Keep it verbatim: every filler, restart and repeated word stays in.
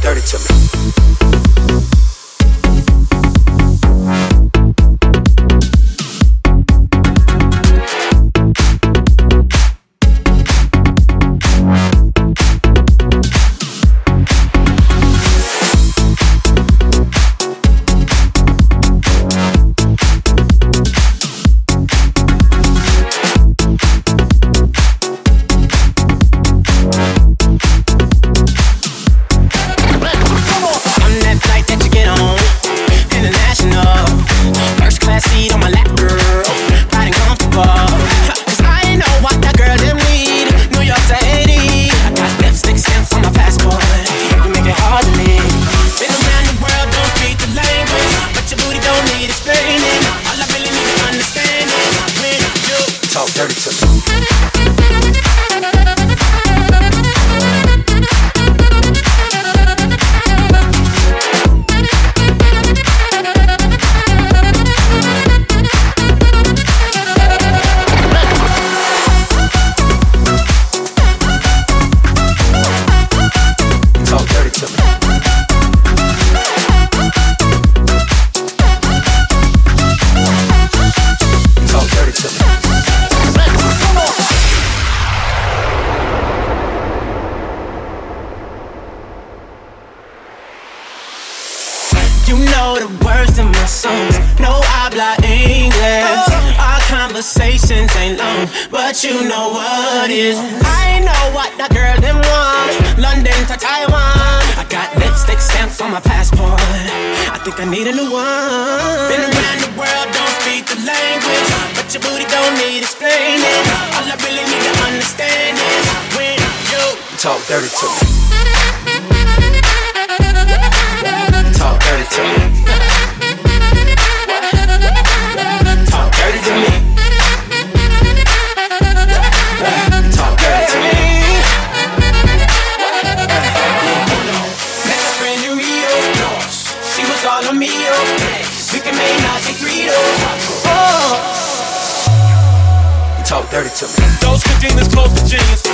dirty to me. Dirty to me. Talk dirty to me. Talk dirty to me. You know the words in my songs. No habla English. Our conversations ain't long, but you know what is. I know what that girl them want. London to Taiwan. I got lipstick stamps on my passport. I think I need a new one. Been around the world, don't speak the language, but your booty don't need explaining. All I really need to understand is when you talk dirty to me. Talk dirty to me. Talk dirty to me. Talk dirty to me. Met a friend in Rio. She was all on me, oh. We can make Nazi Greedo. Oh. Talk dirty to me. Those containers close to genius.